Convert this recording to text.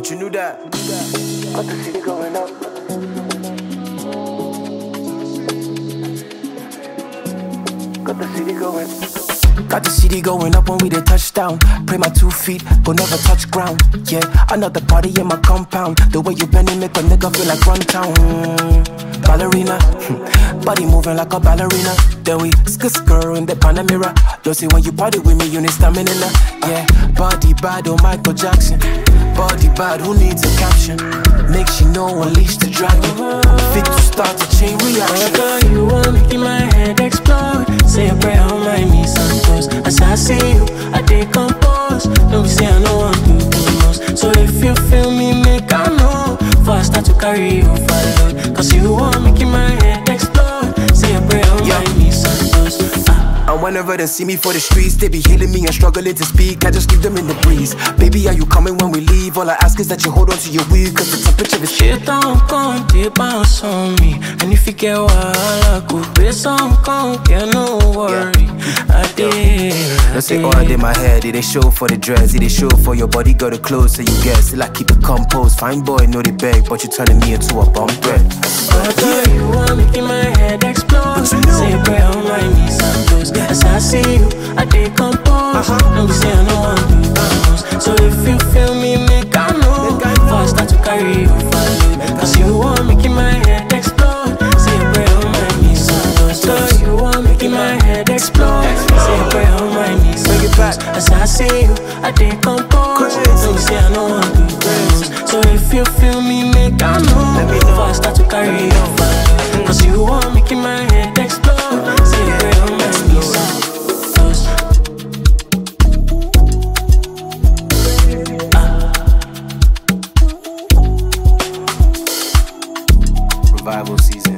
you knew that. Got the city going up. Got the city going up. Got the city going up when we did touchdown. Pray my 2 feet, but never touch ground. Yeah, another party in my compound. The way you bend it make a nigga feel like run town. Ballerina, body moving like a ballerina. Then we skr in the Panamera. Don't see when you party with me, you need stamina. Yeah, body bad, oh Michael Jackson. Body bad, who needs a caption? Make she know unleash the dragon. Fit to start a chain reaction. Girl, you want making my head explode. Say a prayer on my knees and toes. As I see you, I decompose. Don't be say I know I'm doing the most. So if you feel me, make I know. Before I start to carry you forward. Cause you want making my head explode. Say a prayer on my knees and toes. And whenever they see me for the streets, they be hailing me and struggling to speak. I just leave them in the breeze. Baby, are you coming when we leave? All I ask is that you hold on to your weed, cause the temperature is shit. Don't come deep bounce on me. And if you get wild, go base on come, get no worry. I did. Don't say all in my head, it they show for the dress, it they show for your body, got the clothes, so you guess. Still I keep it composed, fine boy, know they beg, but you turning me into a bum bread. Girl, you want making my head explode. Say a prayer on my knees and toes. As I see you, I decompose. Don't be say I know I'm doing bounce. So if you feel me, make I know. Before I start to carry you forward. Cause you want making my head explode. Say a prayer on my knees and toes. Girl, you want making my head explode. Say a prayer on my knees and toes. As I see you, I decompose. Don't be say I know I'm doing bounce. So if you feel me, make I know. Before I start to carry you forward. Cause you want making my head explode. Say a prayer on my knees and toes. Revival season.